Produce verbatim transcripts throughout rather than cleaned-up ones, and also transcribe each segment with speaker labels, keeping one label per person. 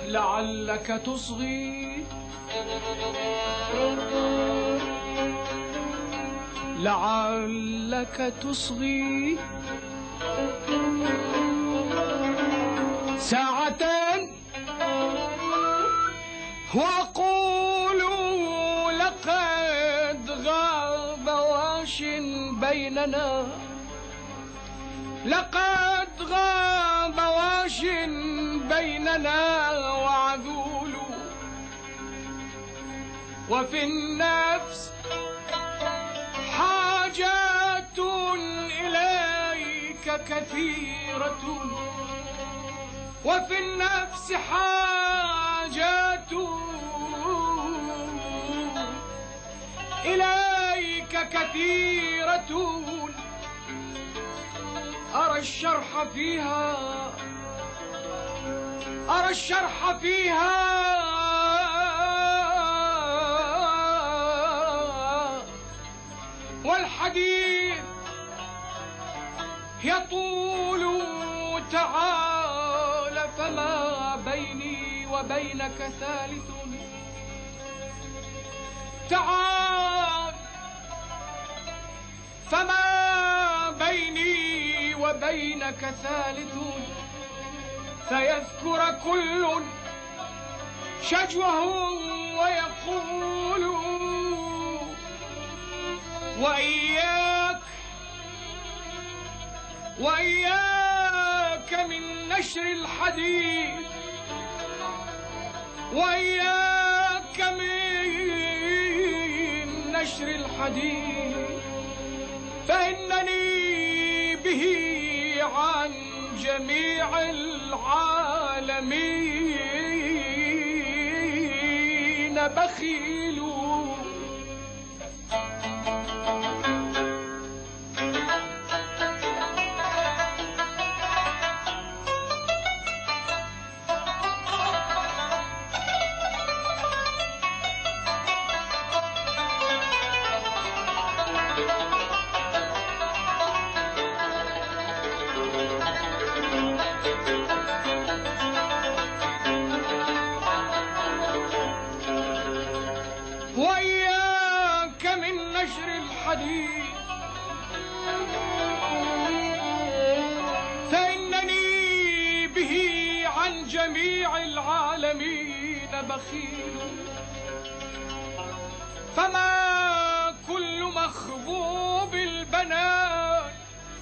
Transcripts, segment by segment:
Speaker 1: لعلك تصغي لعلك تصغي ساعتين وأقول لقد غاب واش بيننا لقد غاب واش بيننا وعذول وفي النفس حاجات إليك كثيرة وفي النفس حاجات إليك كثيرة أرى الشرح فيها أرى الشرح فيها والحديث يطول تعال فما بيني وبينك ثالث تعال فما بيني وبينك ثالث فيذكر كل شجوه ويقول وإياك وإياك من نشر الحديث وإياك من نشر الحديث فإنني به عن جميع العالمين بخيل وإياك من نشر الحديث فإنني به عن جميع العالمين بخيل فما كل مخضوب البنان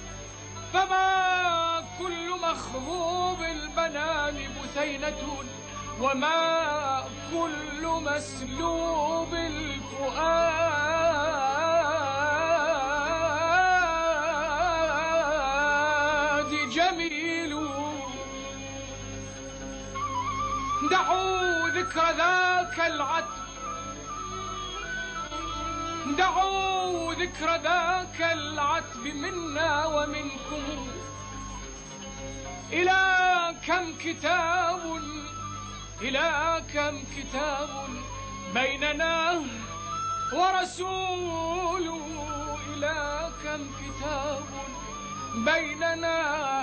Speaker 1: فما كل مخضوب البنان بثينة وما كل مسلوب الفؤاد جميل دعوا ذكر ذاك العتب دعوا ذكر ذاك العتب منا ومنكم إلى كم كتاب إلى كم كتاب بيننا ورسول إلى كم كتاب بيننا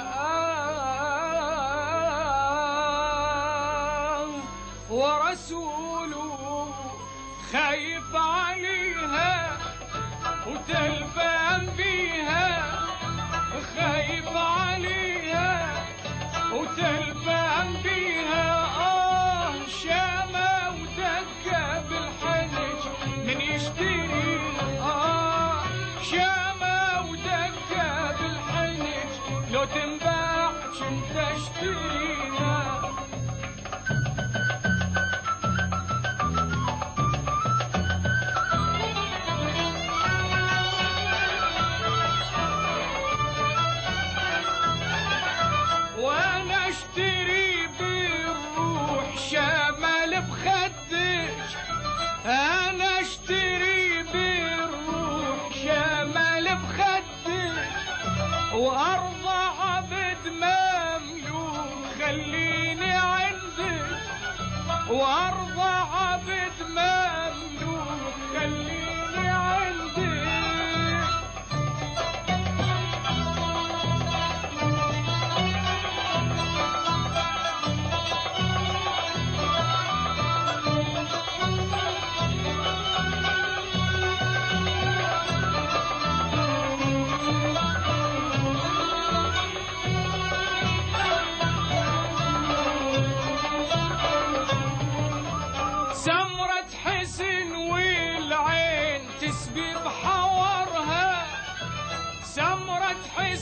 Speaker 1: ورسول خايف عليها وتلفان بيها خايف عليها وتلفان بيها آه شامة ودكة بالحنج من يشتري آه شامة ودكة بالحنج لو تنباع كنت اشتريها وانا اشتري بالروح شمال بخدش انا اشتري بالروح شمال بخدش وارضى عبد مملوك خليني عندك وارضى عبد مملوك خليني عندك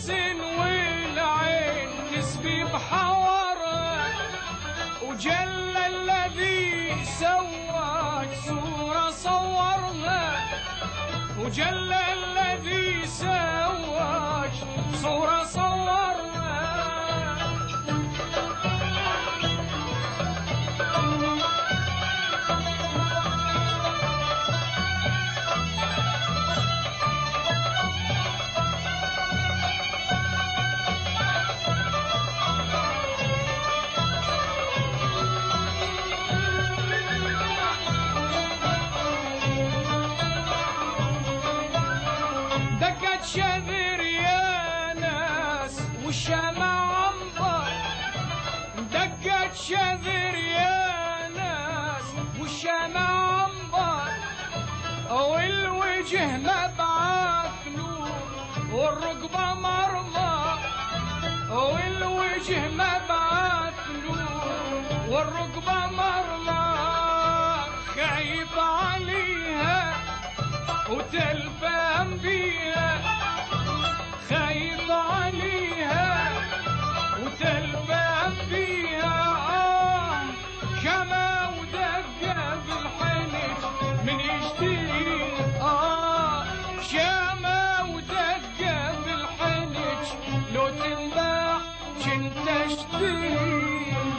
Speaker 1: السن والعين نسبي بحورها، وجل الذي سواك صورة صورها، وجل الذي سواك صورة صورها. دقت شذر يا ناس والشمع عنبر، دقت شذر يا ناس والشمع عنبر، والوجه مبعث نور والرقبة مرمى، والوجه مبعث نور والرقبة مرمى. خايف عليها وتلفهم بيها، خايف عليها وتلفهم بيها. آه شما ودقة بالحنج من يشتري، آه شما ودقة بالحنج لو تنباع كنت اشتري.